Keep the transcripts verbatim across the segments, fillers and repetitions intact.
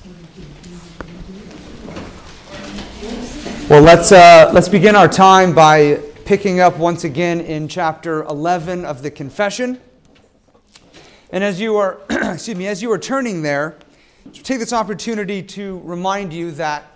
Well, let's uh, let's begin our time by picking up once again in chapter eleven of the Confession. And as you are, excuse me, as you are turning there, take this opportunity to remind you that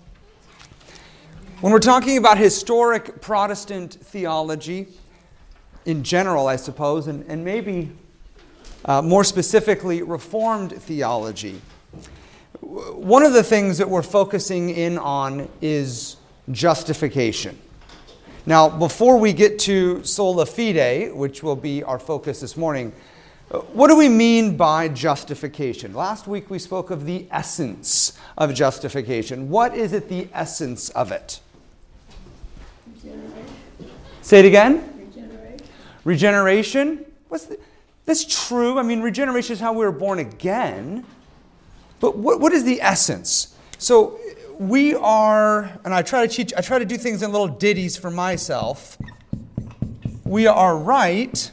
when we're talking about historic Protestant theology in general, I suppose, and, and maybe uh, more specifically Reformed theology, one of the things that we're focusing in on is justification. Now, before we get to sola fide, which will be our focus this morning, what do we mean by justification? Last week we spoke of the essence of justification. What is it, the essence of it? Regeneration. Say it again? Regeneration. Regeneration? What's the, that's true. I mean, regeneration is how we were born again. But what, what is the essence? So we are, and I try to teach, I try to do things in little ditties for myself. We are right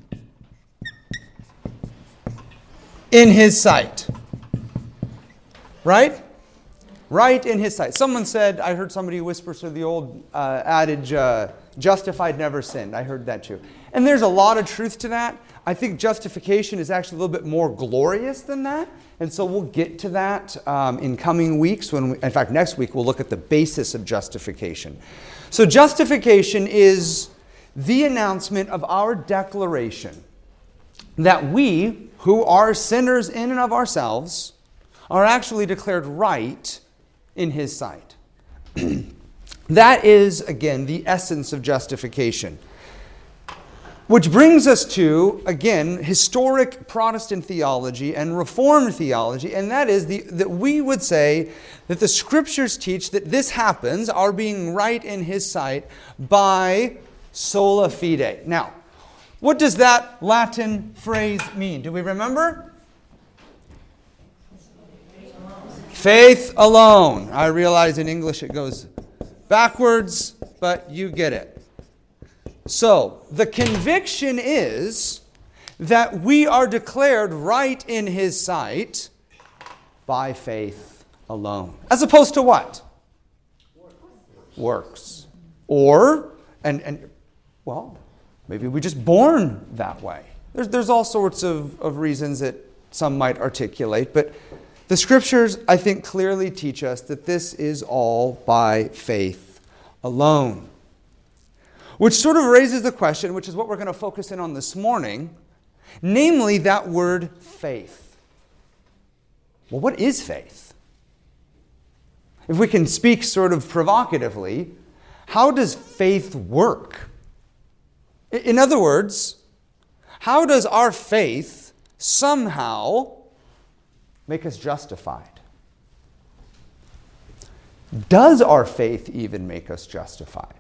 in His sight. Right? Right in His sight. Someone said, I heard somebody whisper through the old uh, adage, uh, justified, never sinned. I heard that too. And there's a lot of truth to that. I think justification is actually a little bit more glorious than that. And so we'll get to that um, in coming weeks. When we, in fact, next week we'll look at the basis of justification. So justification is the announcement of our declaration that we, who are sinners in and of ourselves, are actually declared right in His sight. That is, again, the essence of justification. Which brings us to, again, historic Protestant theology and Reformed theology, and that is the, that we would say that the Scriptures teach that this happens, our being right in His sight, by sola fide. Now, what does that Latin phrase mean? Do we remember? Faith alone. I realize in English it goes backwards, but you get it. So, the conviction is that we are declared right in His sight by faith alone. As opposed to what? Works. Works. Or, and, and well, maybe we're just born that way. There's, there's all sorts of, of reasons that some might articulate, but the Scriptures, I think, clearly teach us that this is all by faith alone. Which sort of raises the question, which is what we're going to focus in on this morning, namely that word faith. Well, what is faith? If we can speak sort of provocatively, how does faith work? In other words, how does our faith somehow make us justified? Does our faith even make us justified?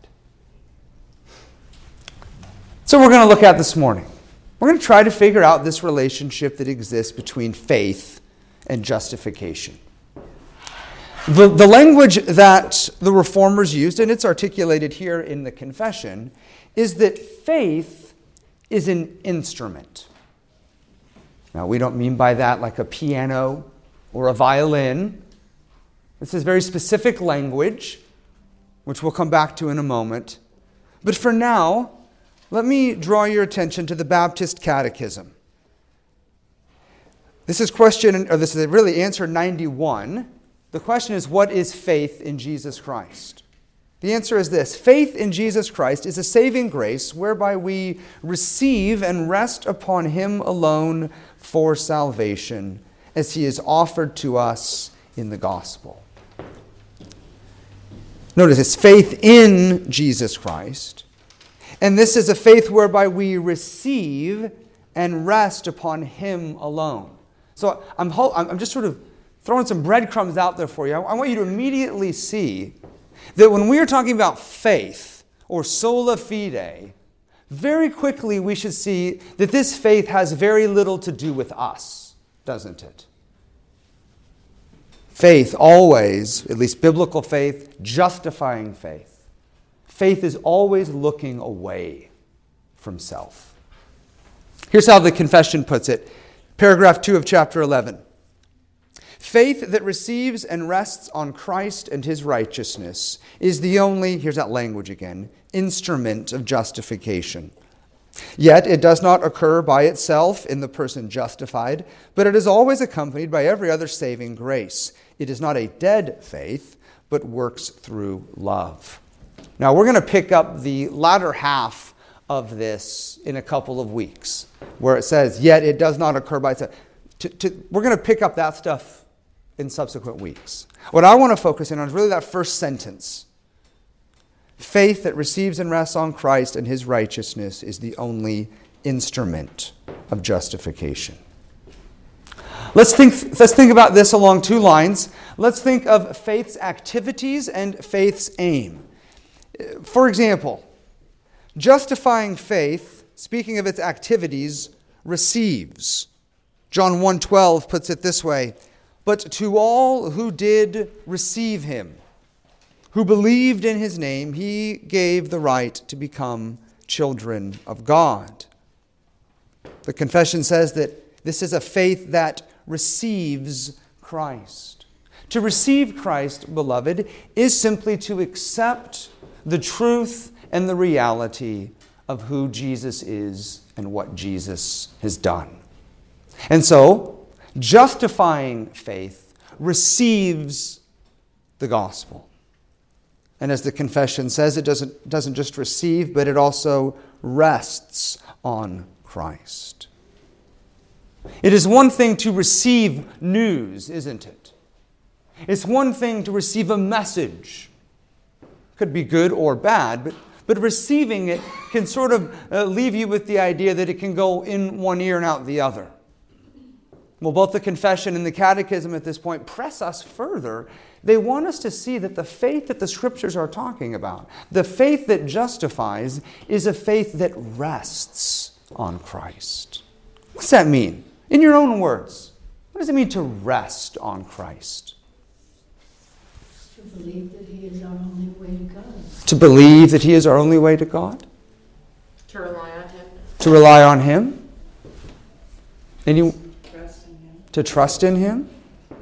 So we're going to look at this morning. We're going to try to figure out this relationship that exists between faith and justification. The, the language that the Reformers used, and it's articulated here in the Confession, is that faith is an instrument. Now, we don't mean by that like a piano or a violin. This is very specific language, which we'll come back to in a moment. But for now, let me draw your attention to the Baptist Catechism. This is question, or this is really answer ninety-one. The question is, what is faith in Jesus Christ? The answer is this: faith in Jesus Christ is a saving grace whereby we receive and rest upon Him alone for salvation, as He is offered to us in the gospel. Notice it's faith in Jesus Christ. And this is a faith whereby we receive and rest upon Him alone. So I'm, I'm just sort of throwing some breadcrumbs out there for you. I want you to immediately see that when we are talking about faith or sola fide, very quickly we should see that this faith has very little to do with us, doesn't it? Faith always, at least biblical faith, justifying faith. Faith is always looking away from self. Here's how the Confession puts it. Paragraph two of chapter eleven. Faith that receives and rests on Christ and his righteousness is the only, here's that language again, instrument of justification. Yet it does not occur by itself in the person justified, but it is always accompanied by every other saving grace. It is not a dead faith, but works through love. Now we're going to pick up the latter half of this in a couple of weeks, where it says, yet it does not occur by itself. To, to, we're going to pick up that stuff in subsequent weeks. What I want to focus in on is really that first sentence. Faith that receives and rests on Christ and his righteousness is the only instrument of justification. Let's think, let's think about this along two lines. Let's think of faith's activities and faith's aim. For example, justifying faith, speaking of its activities, receives. John one twelve puts it this way, but to all who did receive him, who believed in his name, he gave the right to become children of God. The confession says that this is a faith that receives Christ. To receive Christ, beloved, is simply to accept the truth and the reality of who Jesus is and what Jesus has done. And so, justifying faith receives the gospel. And as the confession says, it doesn't, doesn't just receive, but it also rests on Christ. It is one thing to receive news, isn't it? It's one thing to receive a message. Could be good or bad, but, but receiving it can sort of uh, leave you with the idea that it can go in one ear and out the other. Well, both the confession and the catechism at this point press us further. They want us to see that the faith that the Scriptures are talking about, the faith that justifies, is a faith that rests on Christ. What's that mean? In your own words, what does it mean to rest on Christ? To believe that he is our only way to God. To believe that he is our only way to God? To rely on him. To rely on him? Any, Trust in him. to trust in him?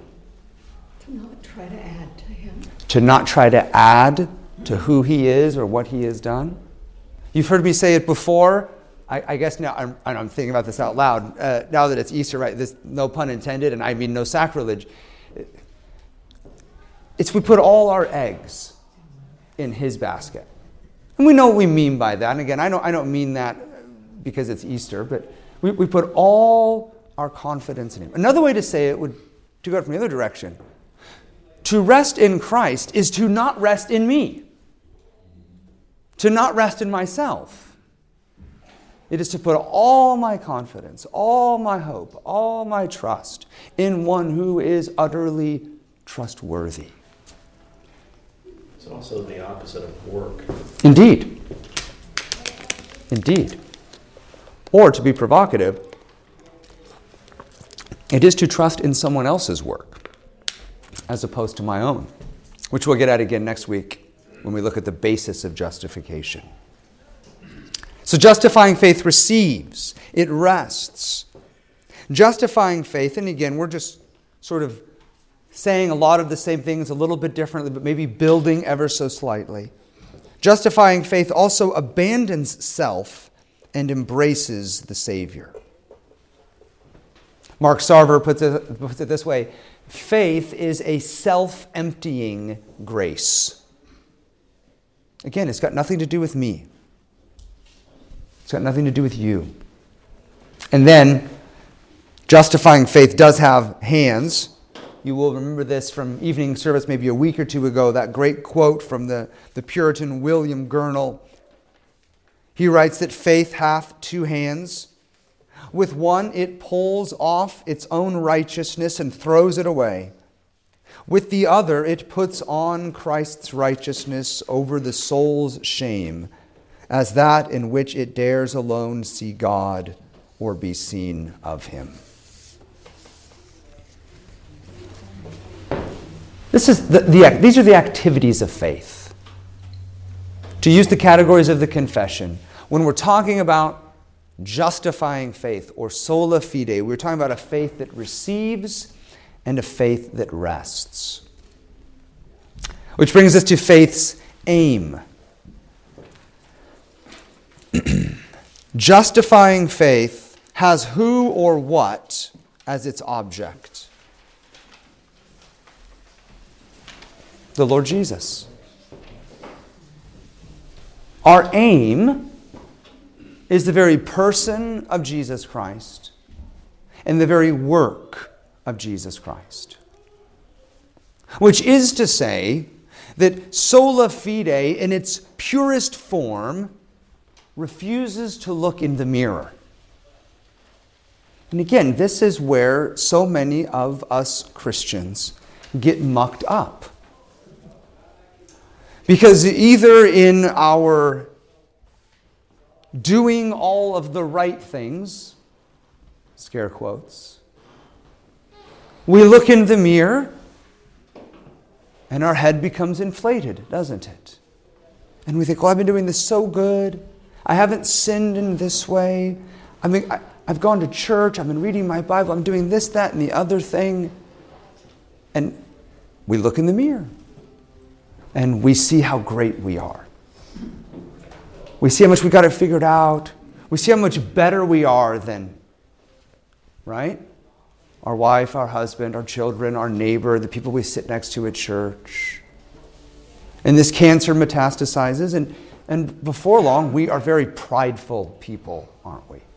To not try to add to him. To not try to add to who he is or what he has done? You've heard me say it before. I, I guess now I'm, I'm thinking about this out loud. Uh, now that it's Easter, right? This, no pun intended, and I mean no sacrilege. It's we put all our eggs in his basket. And we know what we mean by that. And again, I don't, I don't mean that because it's Easter, but we, we put all our confidence in him. Another way to say it would to go from the other direction. To rest in Christ is to not rest in me. To not rest in myself. It is to put all my confidence, all my hope, all my trust in one who is utterly trustworthy. It's also the opposite of work. Indeed. Indeed. Or, to be provocative, it is to trust in someone else's work as opposed to my own, which we'll get at again next week when we look at the basis of justification. So justifying faith receives, it rests. Justifying faith, and again, we're just sort of saying a lot of the same things a little bit differently, but maybe building ever so slightly. Justifying faith also abandons self and embraces the Savior. Mark Sarver puts it, puts it this way, faith is a self-emptying grace. Again, it's got nothing to do with me. It's got nothing to do with you. And then, justifying faith does have hands. You will remember this from evening service maybe a week or two ago, that great quote from the, the Puritan William Gurnall. He writes that faith hath two hands. With one it pulls off its own righteousness and throws it away. With the other it puts on Christ's righteousness over the soul's shame, as that in which it dares alone see God or be seen of him. This is the, the, these are the activities of faith. To use the categories of the confession, when we're talking about justifying faith or sola fide, we're talking about a faith that receives and a faith that rests. Which brings us to faith's aim. Justifying faith has who or what as its object? The Lord Jesus. Our aim is the very person of Jesus Christ and the very work of Jesus Christ. Which is to say that sola fide in its purest form refuses to look in the mirror. And again, this is where so many of us Christians get mucked up. Because either in our doing all of the right things, scare quotes, we look in the mirror and our head becomes inflated, doesn't it? And we think, well, I've been doing this so good. I haven't sinned in this way. I mean, I, I've gone to church. I've been reading my Bible. I'm doing this, that, and the other thing. And we look in the mirror and we see how great we are. We see how much we got it figured out. We see how much better we are than, right? Our wife, our husband, our children, our neighbor, the people we sit next to at church. And this cancer metastasizes, and, and before long, we are very prideful people, aren't we?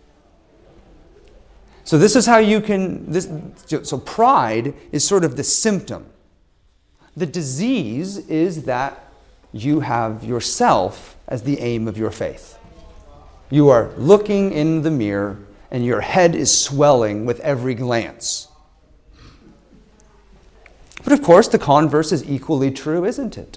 So this is how you can, this, so pride is sort of the symptom. The disease is that you have yourself as the aim of your faith. You are looking in the mirror and your head is swelling with every glance. But of course, the converse is equally true, isn't it?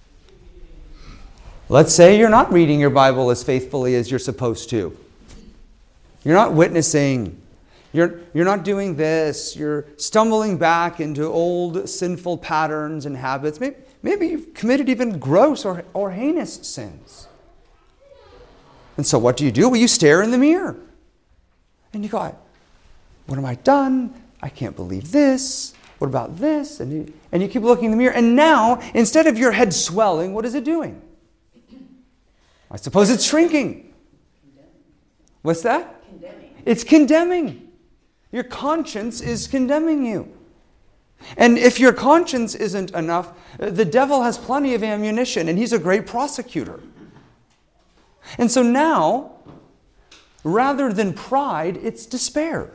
Let's say you're not reading your Bible as faithfully as you're supposed to. You're not witnessing. You're, you're not doing this. You're stumbling back into old sinful patterns and habits. Maybe, maybe you've committed even gross or, or heinous sins. And so what do you do? Well, you stare in the mirror. And you go, what have I done? I can't believe this. What about this? And you, and you keep looking in the mirror. And now, instead of your head swelling, what is it doing? I suppose it's shrinking. What's that? Condemning. It's condemning. Your conscience is condemning you. And if your conscience isn't enough, the devil has plenty of ammunition, and he's a great prosecutor. And so now, rather than pride, it's despair.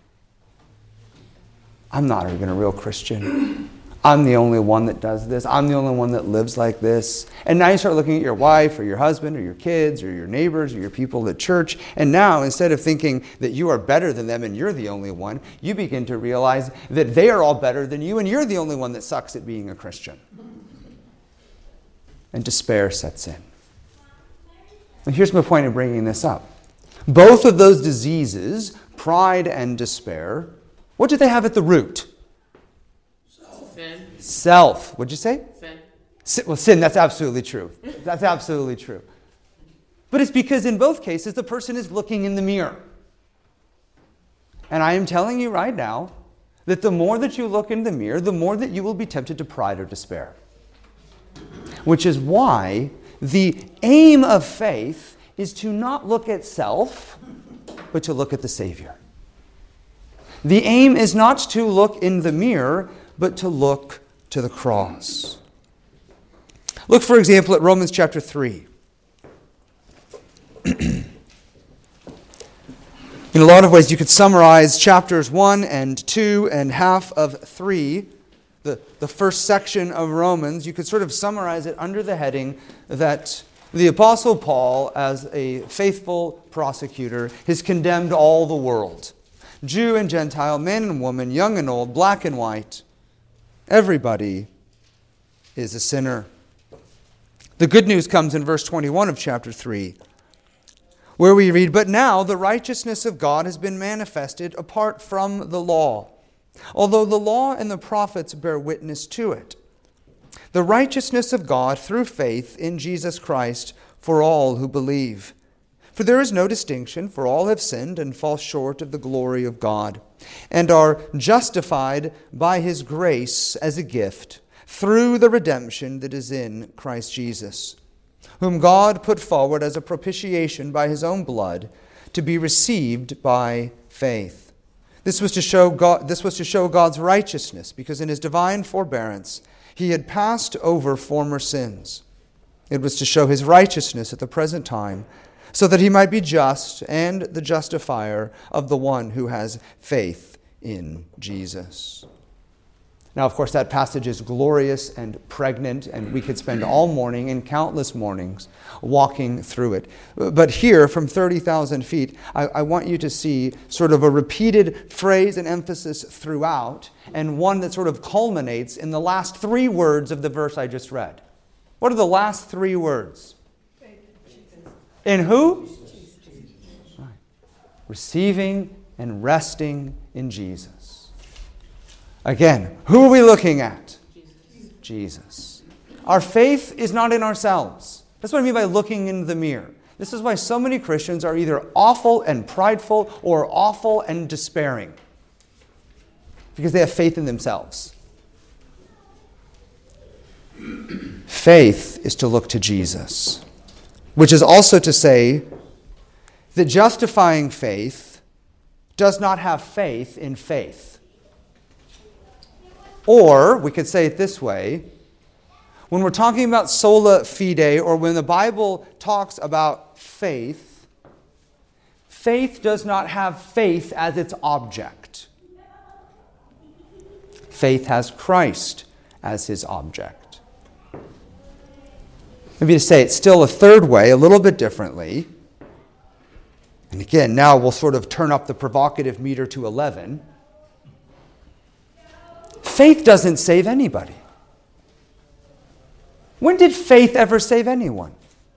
I'm not even a real Christian. I'm the only one that does this. I'm the only one that lives like this. And now you start looking at your wife or your husband or your kids or your neighbors or your people at church. And now, instead of thinking that you are better than them and you're the only one, you begin to realize that they are all better than you and you're the only one that sucks at being a Christian. And despair sets in. And here's my point in bringing this up. Both of those diseases, pride and despair, what do they have at the root? Sin. Self. What'd you say? Sin. Sin. Well, sin, that's absolutely true. That's absolutely true. But it's because in both cases, the person is looking in the mirror. And I am telling you right now that the more that you look in the mirror, the more that you will be tempted to pride or despair. Which is why the aim of faith is to not look at self, but to look at the Savior. The aim is not to look in the mirror, but to look to the cross. Look, for example, at Romans chapter three. In a lot of ways, you could summarize chapters one and two and half of three, the, the first section of Romans. You could sort of summarize it under the heading that the Apostle Paul, as a faithful prosecutor, has condemned all the world. Jew and Gentile, man and woman, young and old, black and white. Everybody is a sinner. The good news comes in verse twenty-one of chapter three, where we read, "But now the righteousness of God has been manifested apart from the law, although the law and the prophets bear witness to it. The righteousness of God through faith in Jesus Christ for all who believe. For there is no distinction, for all have sinned and fall short of the glory of God, and are justified by his grace as a gift through the redemption that is in Christ Jesus, whom God put forward as a propitiation by his own blood to be received by faith. This was to show God, this was to show God's righteousness, because in his divine forbearance he had passed over former sins. It was to show his righteousness at the present time, so that he might be just and the justifier of the one who has faith in Jesus. Now, of course, that passage is glorious and pregnant, and we could spend all morning and countless mornings walking through it. But here, from thirty thousand feet, I, I want you to see sort of a repeated phrase and emphasis throughout, and one that sort of culminates in the last three words of the verse I just read. What are the last three words? In who? Right. Receiving and resting in Jesus. Again, who are we looking at? Jesus. Jesus. Our faith is not in ourselves. That's what I mean by looking in the mirror. This is why so many Christians are either awful and prideful or awful and despairing. Because they have faith in themselves. Faith is to look to Jesus. Which is also to say that justifying faith does not have faith in faith. Or, we could say it this way, when we're talking about sola fide, or when the Bible talks about faith, faith does not have faith as its object. Faith has Christ as his object. Maybe to say it still a third way, a little bit differently. And again, now we'll sort of turn up the provocative meter to eleven. Faith doesn't save anybody. When did faith ever save anyone?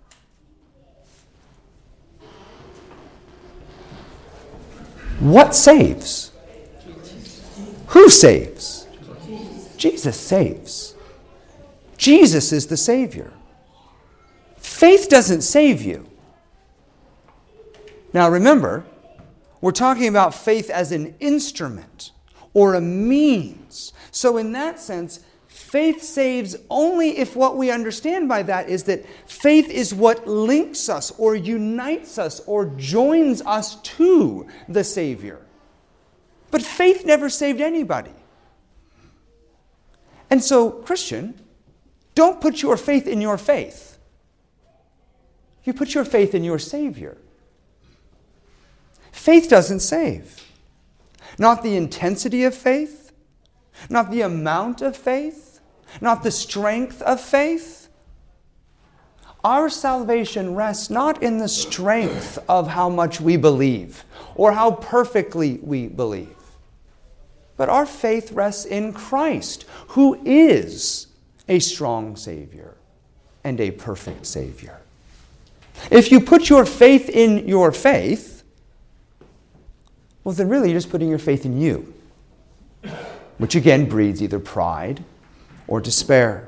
What saves? Who saves? Jesus saves. Jesus is the Savior. Faith doesn't save you. Now remember, we're talking about faith as an instrument or a means. So in that sense, faith saves only if what we understand by that is that faith is what links us or unites us or joins us to the Savior. But faith never saved anybody. And so, Christian, don't put your faith in your faith. You put your faith in your Savior. Faith doesn't save. Not the intensity of faith, not the amount of faith, not the strength of faith. Our salvation rests not in the strength of how much we believe or how perfectly we believe, but our faith rests in Christ, who is a strong Savior and a perfect Savior. If you put your faith in your faith, well, then really you're just putting your faith in you, which again breeds either pride or despair.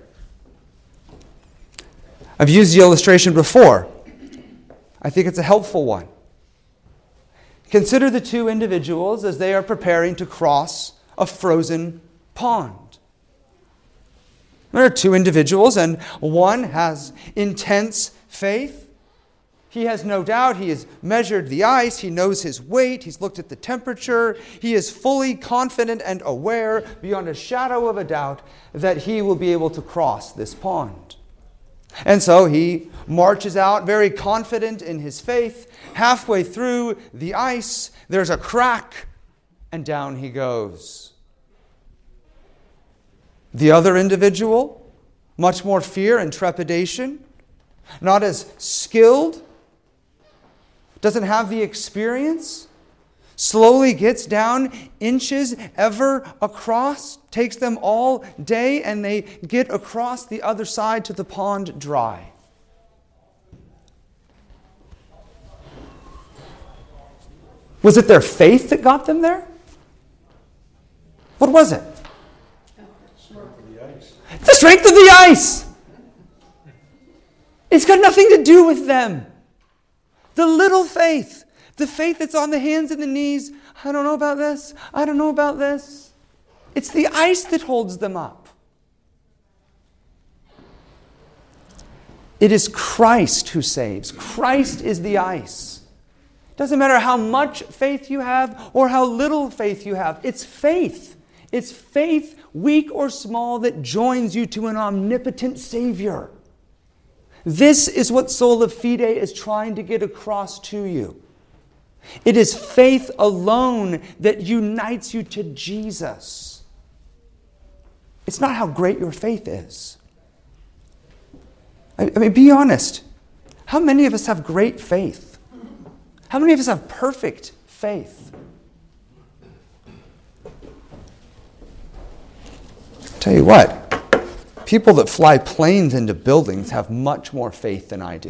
I've used the illustration before. I think it's a helpful one. Consider the two individuals as they are preparing to cross a frozen pond. There are two individuals, and one has intense faith. He has no doubt, he has measured the ice, he knows his weight, he's looked at the temperature, he is fully confident and aware, beyond a shadow of a doubt, that he will be able to cross this pond. And so he marches out very confident in his faith. Halfway through the ice, there's a crack, and down he goes. The other individual, much more fear and trepidation, not as skilled, doesn't have the experience, slowly gets down inches ever across, takes them all day, and they get across the other side to the pond dry. Was it their faith that got them there? What was it? The strength of the ice. It's got nothing to do with them. The little faith. The faith that's on the hands and the knees. I don't know about this. I don't know about this. It's the ice that holds them up. It is Christ who saves. Christ is the ice. It doesn't matter how much faith you have or how little faith you have. It's faith. It's faith, weak or small, that joins you to an omnipotent Savior. This is what Sola Fide is trying to get across to you. It is faith alone that unites you to Jesus. It's not how great your faith is. I mean, be honest. How many of us have great faith? How many of us have perfect faith? I'll tell you what, people that fly planes into buildings have much more faith than I do.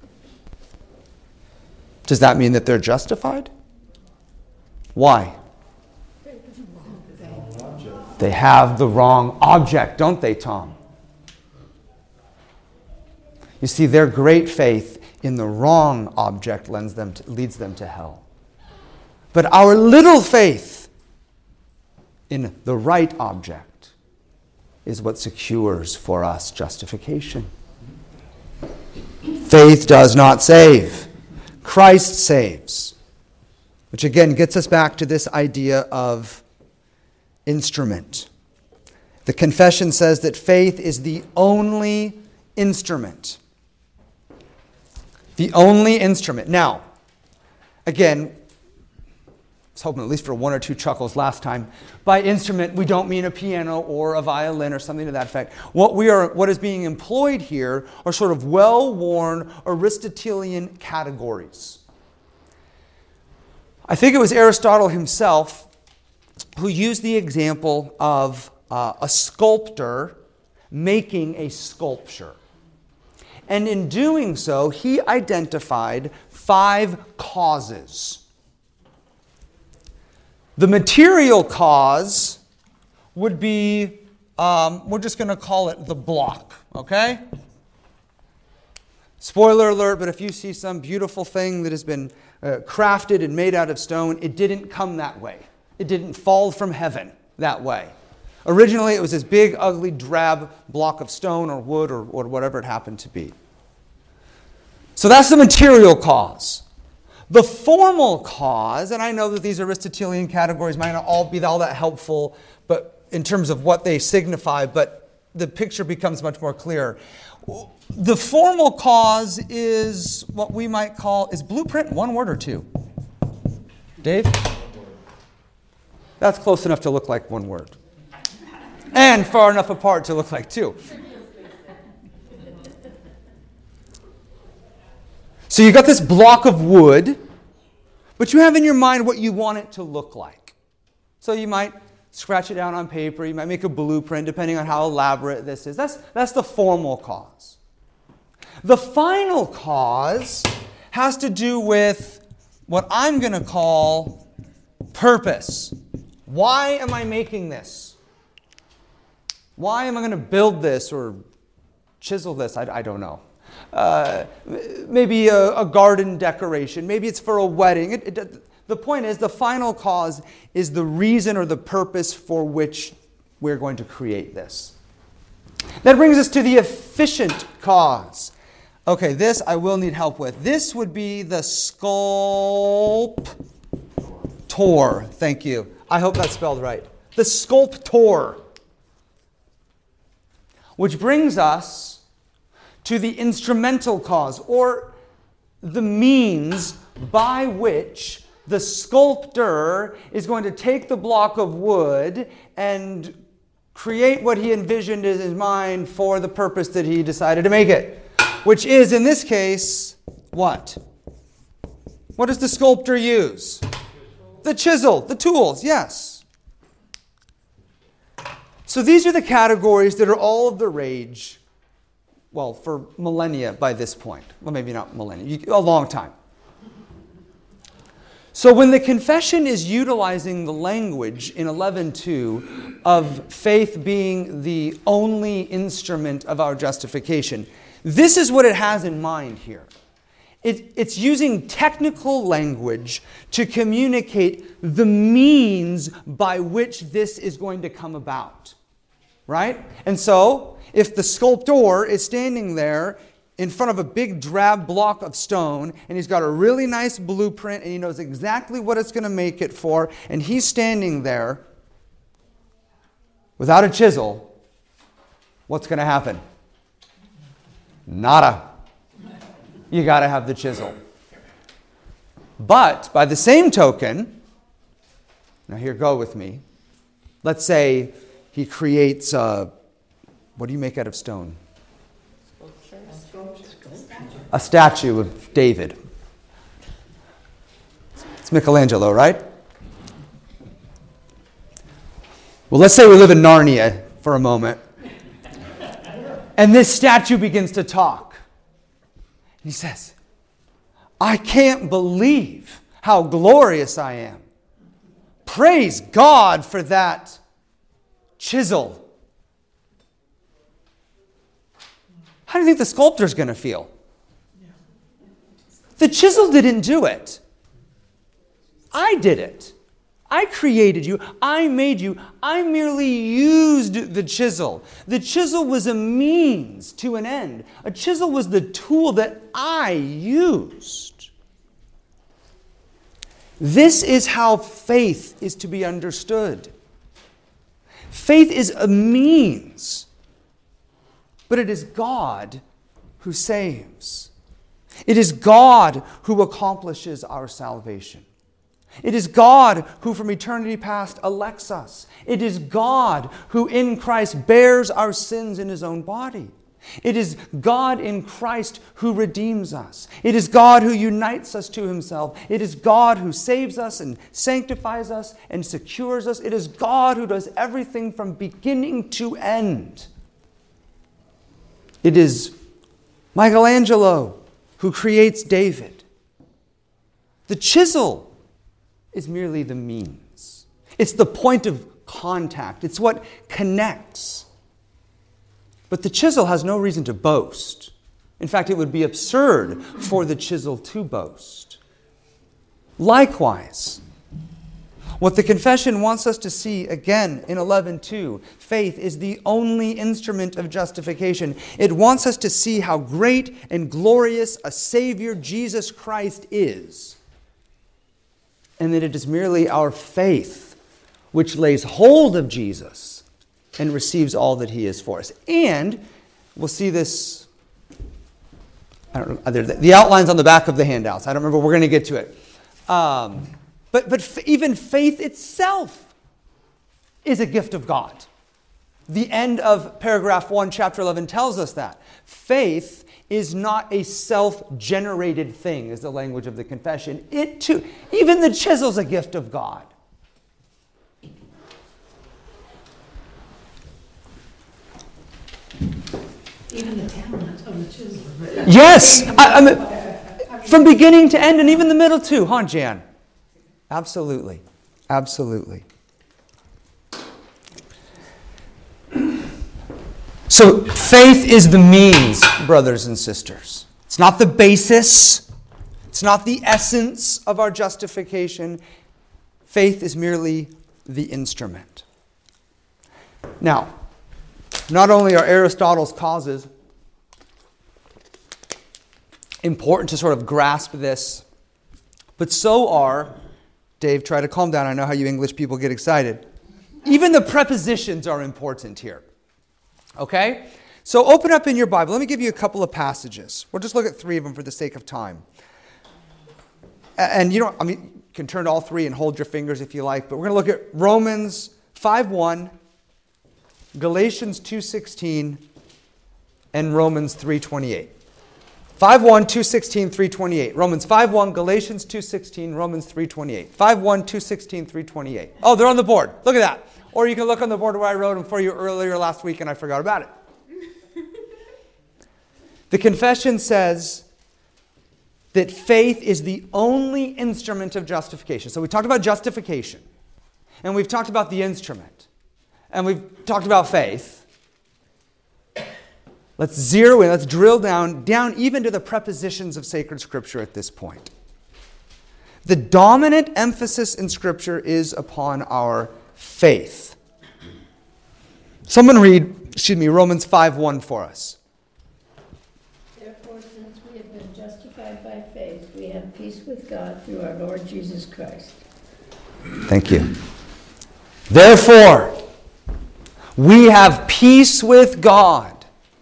Does that mean that they're justified? Why? They have the wrong object, don't they, Tom? You see, their great faith in the wrong object lends them to, leads them to hell. But our little faith in the right object is what secures for us justification. Faith does not save. Christ saves. Which again gets us back to this idea of instrument. The confession says that faith is the only instrument. The only instrument. Now, again, I was hoping at least for one or two chuckles last time. By instrument, we don't mean a piano or a violin or something to that effect. What we are, what is being employed here are sort of well-worn Aristotelian categories. I think it was Aristotle himself who used the example of uh, a sculptor making a sculpture. And in doing so, he identified five causes. The material cause would be, um, we're just going to call it the block, okay? Spoiler alert, but if you see some beautiful thing that has been uh, crafted and made out of stone, it didn't come that way. It didn't fall from heaven that way. Originally, it was this big, ugly, drab block of stone or wood or, or whatever it happened to be. So that's the material cause. The formal cause, and I know that these Aristotelian categories might not all be all that helpful, but in terms of what they signify, but the picture becomes much more clear. The formal cause is what we might call, is blueprint one word or two? Dave? That's close enough to look like one word. And far enough apart to look like two. So you got this block of wood, but you have in your mind what you want it to look like. So you might scratch it down on paper, you might make a blueprint depending on how elaborate this is. That's, that's the formal cause. The final cause has to do with what I'm going to call purpose. Why am I making this? Why am I going to build this or chisel this? I, I don't know. Uh, maybe a, a garden decoration. Maybe it's for a wedding. It, it, the point is, the final cause is the reason or the purpose for which we're going to create this. That brings us to the efficient cause. Okay, this I will need help with. This would be the sculptor. Thank you. I hope that's spelled right. The sculptor. Which brings us to the instrumental cause, or the means by which the sculptor is going to take the block of wood and create what he envisioned in his mind for the purpose that he decided to make it. Which is, in this case, what? What does the sculptor use? The chisel, the tools, yes. So these are the categories that are all of the rage, well, for millennia by this point. Well, maybe not millennia, a long time. So when the confession is utilizing the language in eleven two of faith being the only instrument of our justification, this is what it has in mind here. It, it's using technical language to communicate the means by which this is going to come about. Right? And so, if the sculptor is standing there in front of a big drab block of stone, and he's got a really nice blueprint, and he knows exactly what it's going to make it for, and he's standing there without a chisel, what's going to happen? Nada. You got to have the chisel. But, by the same token, now here, go with me. Let's say he creates a, what do you make out of stone? A statue of David. It's Michelangelo, right? Well, let's say we live in Narnia for a moment. And this statue begins to talk. And he says, I can't believe how glorious I am. Praise God for that chisel. How do you think the sculptor's going to feel? The chisel didn't do it. I did it. I created you. I made you. I merely used the chisel. The chisel was a means to an end. A chisel was the tool that I used. This is how faith is to be understood. Faith is a means, but it is God who saves. It is God who accomplishes our salvation. It is God who from eternity past elects us. It is God who in Christ bears our sins in his own body. It is God in Christ who redeems us. It is God who unites us to himself. It is God who saves us and sanctifies us and secures us. It is God who does everything from beginning to end. It is Michelangelo who creates David. The chisel is merely the means. It's the point of contact. It's what connects. But the chisel has no reason to boast. In fact, it would be absurd for the chisel to boast. Likewise, what the confession wants us to see again in eleven two, faith is the only instrument of justification. It wants us to see how great and glorious a Savior Jesus Christ is, and that it is merely our faith which lays hold of Jesus and receives all that he is for us. And we'll see this, I don't know, the outline's on the back of the handouts. I don't remember, we're going to get to it. Um, but but f- even faith itself is a gift of God. The end of paragraph one, chapter eleven tells us that. Faith is not a self-generated thing, is the language of the confession. It too, even the chisel's a gift of God. Even the talent of the chisel. Yes! I, I mean, from beginning to end, and even the middle too, huh, Jan? Absolutely. Absolutely. So faith is the means, brothers and sisters. It's not the basis. It's not the essence of our justification. Faith is merely the instrument. Now, not only are Aristotle's causes important to sort of grasp this, but so are, Dave, try to calm down. I know how you English people get excited. Even the prepositions are important here. Okay? So open up in your Bible. Let me give you a couple of passages. We'll just look at three of them for the sake of time. And you don't, I mean, you can turn to all three and hold your fingers if you like, but we're going to look at Romans five one, Galatians two sixteen, and Romans three twenty-eight. five one, two sixteen, three twenty-eight. Romans five one, Galatians two sixteen, Romans three twenty-eight. five one, two sixteen, three twenty-eight. Oh, they're on the board. Look at that. Or you can look on the board where I wrote them for you earlier last week and I forgot about it. The confession says that faith is the only instrument of justification. So we talked about justification. And we've talked about the instrument. And we've talked about faith. Let's zero in, let's drill down, down even to the prepositions of sacred Scripture at this point. The dominant emphasis in Scripture is upon our faith. Someone read, excuse me, Romans five one for us. Therefore, since we have been justified by faith, we have peace with God through our Lord Jesus Christ. Thank you. Therefore, we have peace with God.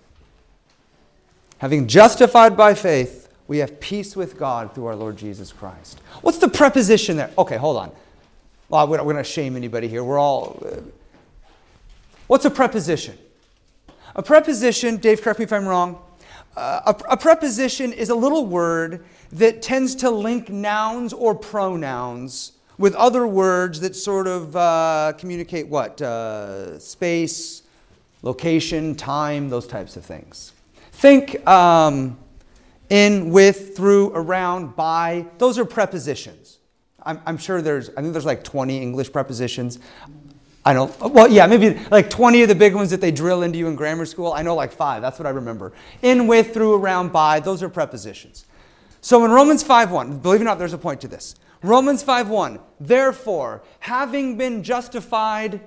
Having justified by faith, we have peace with God through our Lord Jesus Christ. What's the preposition there? Okay, hold on. Well, we're not going to shame anybody here. We're all... Uh, what's a preposition? A preposition, Dave, correct me if I'm wrong, uh, a, a preposition is a little word that tends to link nouns or pronouns with other words that sort of uh, communicate what? Uh, space, location, time, those types of things. Think um, in, with, through, around, by. Those are prepositions. I'm, I'm sure there's, I think there's like twenty English prepositions. I know, well, yeah, maybe like twenty of the big ones that they drill into you in grammar school. I know like five. That's what I remember. In, with, through, around, by. Those are prepositions. So in Romans five one, believe it or not, there's a point to this. Romans five one, therefore, having been justified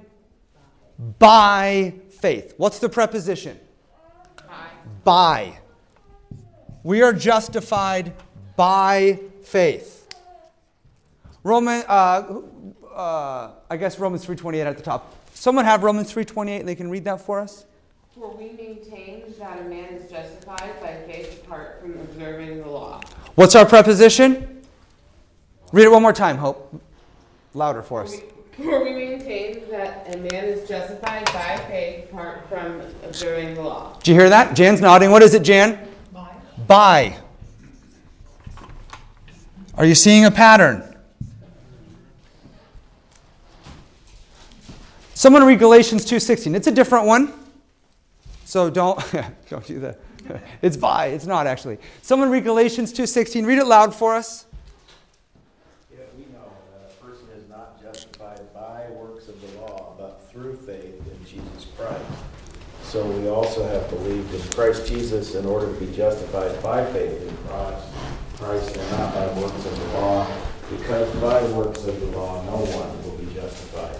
by faith. What's the preposition? By. By. We are justified by faith. Roman, uh, uh, I guess Romans three twenty-eight at the top. Someone have Romans three twenty-eight and they can read that for us? For we maintain that a man is justified by faith apart from observing the law. What's our preposition? Read it one more time, Hope. Louder for us. For we maintain that a man is justified by faith apart from observing the law. Did you hear that? Jan's nodding. What is it, Jan? By. By. Are you seeing a pattern? Someone read Galatians two sixteen. It's a different one. So don't, don't do that. It's by. It's not actually. Someone read Galatians two sixteen. Read it loud for us. Yeah, we know that a person is not justified by works of the law, but through faith in Jesus Christ. So we also have believed in Christ Jesus in order to be justified by faith in Christ, Christ and not by works of the law, because by works of the law no one will be justified.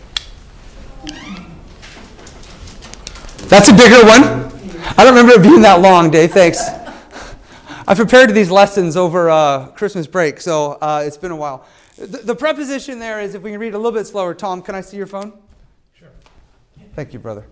That's a bigger one. I don't remember it being that long, Dave. Thanks. I prepared these lessons over uh, Christmas break, so uh, it's been a while. The, the preposition there is, if we can read a little bit slower. Tom, can I see your phone? Sure. Thank you, brother.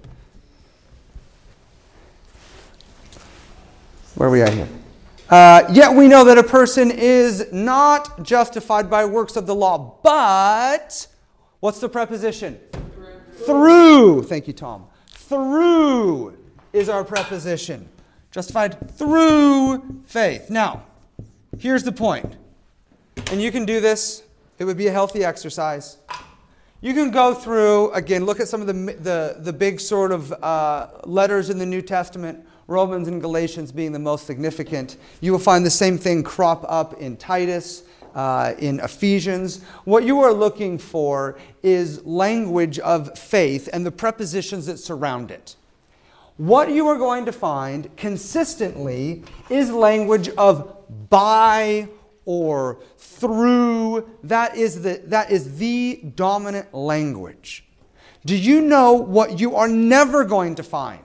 Where are we at here? Uh, yet we know that a person is not justified by works of the law, but what's the preposition? Through. Through. Thank you, Tom. Through is our preposition. Justified through faith. Now, here's the point. And you can do this. It would be a healthy exercise. You can go through, again, look at some of the, the, the big sort of uh, letters in the New Testament, Romans and Galatians being the most significant. You will find the same thing crop up in Titus, uh, in Ephesians. What you are looking for is language of faith and the prepositions that surround it. What you are going to find consistently is language of by or through. That is the, that is the dominant language. Do you know what you are never going to find?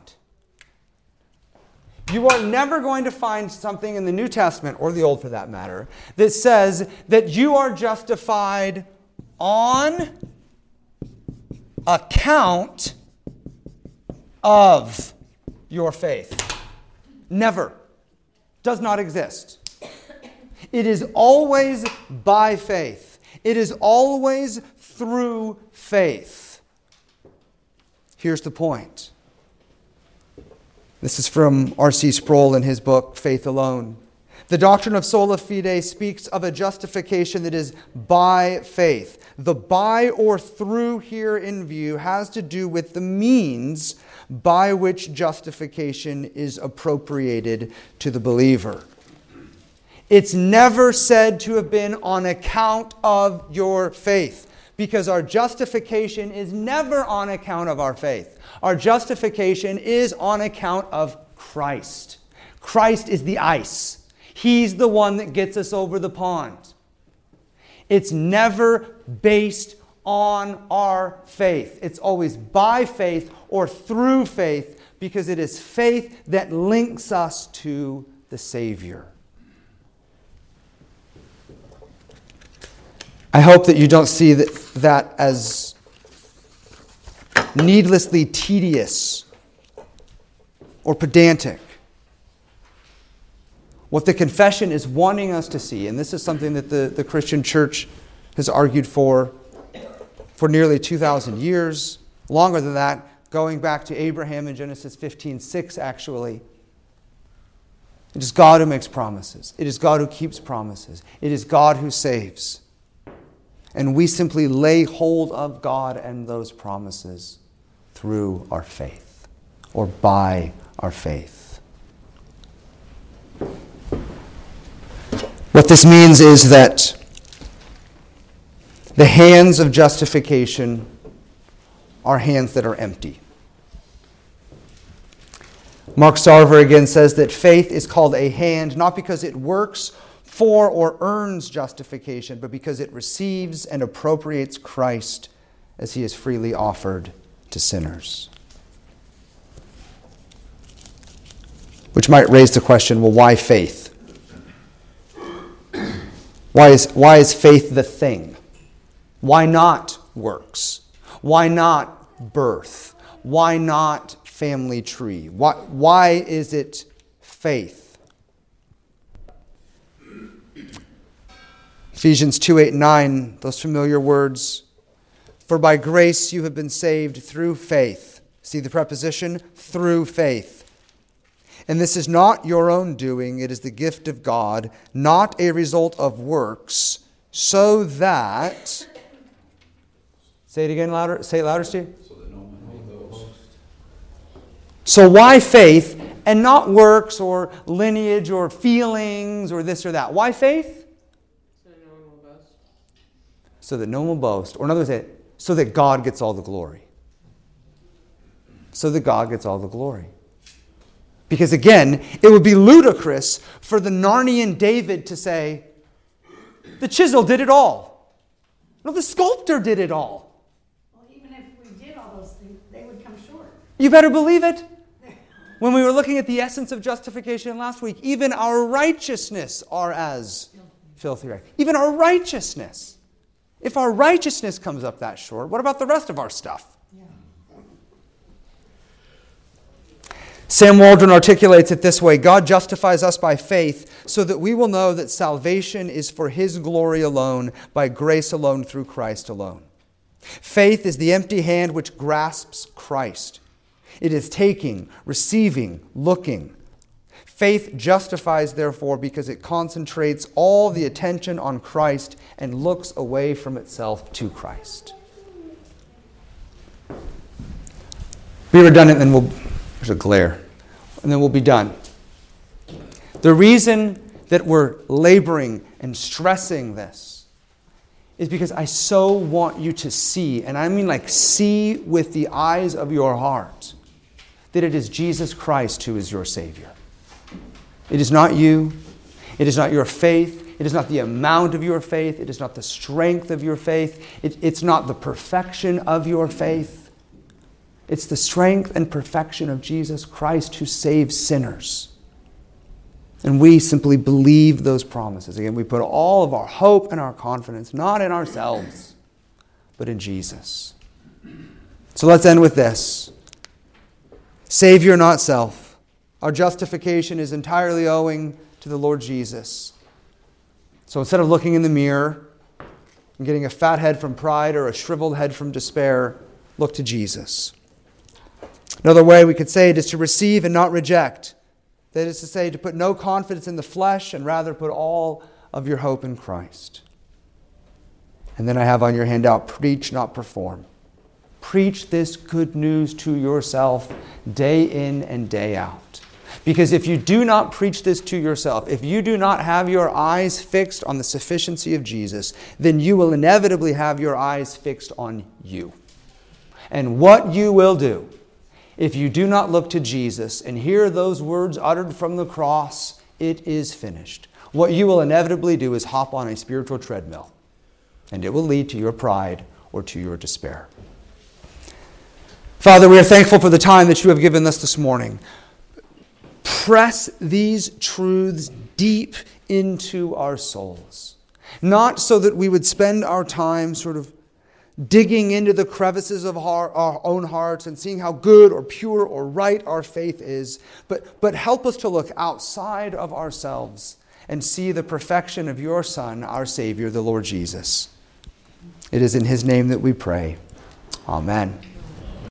You are never going to find something in the New Testament, or the Old for that matter, that says that you are justified on account of your faith. Never. Does not exist. It is always by faith. It is always through faith. Here's the point. This is from R C Sproul in his book, Faith Alone. The doctrine of sola fide speaks of a justification that is by faith. The by or through here in view has to do with the means by which justification is appropriated to the believer. It's never said to have been on account of your faith, because our justification is never on account of our faith. Our justification is on account of Christ. Christ is the ice. He's the one that gets us over the pond. It's never based on our faith. It's always by faith or through faith, because it is faith that links us to the Savior. I hope that you don't see that, that as needlessly tedious or pedantic. What the confession is wanting us to see, and this is something that the, the Christian church has argued for for nearly two thousand years, longer than that, going back to Abraham in Genesis fifteen six, actually. It is God who makes promises. It is God who keeps promises. It is God who saves. And we simply lay hold of God and those promises through our faith, or by our faith. What this means is that the hands of justification are hands that are empty. Mark Sarver again says that faith is called a hand not because it works for or earns justification, but because it receives and appropriates Christ as he is freely offered to sinners. Which might raise the question, well, why faith? Why is, why is faith the thing? Why not works? Why not birth? Why not family tree? Why, why is it faith? Ephesians two, eight, nine, those familiar words. For by grace you have been saved through faith. See the preposition? Through faith. And this is not your own doing, it is the gift of God, not a result of works, so that... Say it again louder. Say it louder, Steve. So that no one may boast. So why faith and not works or lineage or feelings or this or that? Why faith? So that no one will boast. So that no one will boast. Or in other words, so that God gets all the glory. So that God gets all the glory. Because again, it would be ludicrous for the Narnian David to say, the chisel did it all. No, the sculptor did it all. You better believe it. When we were looking at the essence of justification last week, even our righteousness are as filthy rags. Even our righteousness. If our righteousness comes up that short, what about the rest of our stuff? Yeah. Sam Waldron articulates it this way: God justifies us by faith so that we will know that salvation is for His glory alone, by grace alone, through Christ alone. Faith is the empty hand which grasps Christ. It is taking, receiving, looking. Faith justifies, therefore, because it concentrates all the attention on Christ and looks away from itself to Christ. Be redundant, then we'll... There's a glare. And then we'll be done. The reason that we're laboring and stressing this is because I so want you to see, and I mean like see with the eyes of your heart, that it is Jesus Christ who is your Savior. It is not you. It is not your faith. It is not the amount of your faith. It is not the strength of your faith. It, it's not the perfection of your faith. It's the strength and perfection of Jesus Christ who saves sinners. And we simply believe those promises. Again, we put all of our hope and our confidence not in ourselves, but in Jesus. So let's end with this. Savior, not self. Our justification is entirely owing to the Lord Jesus. So instead of looking in the mirror and getting a fat head from pride or a shriveled head from despair, look to Jesus. Another way we could say it is to receive and not reject. That is to say, to put no confidence in the flesh and rather put all of your hope in Christ. And then I have on your handout, preach, not perform. Preach this good news to yourself day in and day out. Because if you do not preach this to yourself, if you do not have your eyes fixed on the sufficiency of Jesus, then you will inevitably have your eyes fixed on you. And what you will do if you do not look to Jesus and hear those words uttered from the cross, it is finished, what you will inevitably do is hop on a spiritual treadmill, and it will lead to your pride or to your despair. Father, we are thankful for the time that you have given us this morning. Press these truths deep into our souls, not so that we would spend our time sort of digging into the crevices of our, our own hearts and seeing how good or pure or right our faith is, but, but help us to look outside of ourselves and see the perfection of your Son, our Savior, the Lord Jesus. It is in his name that we pray. Amen.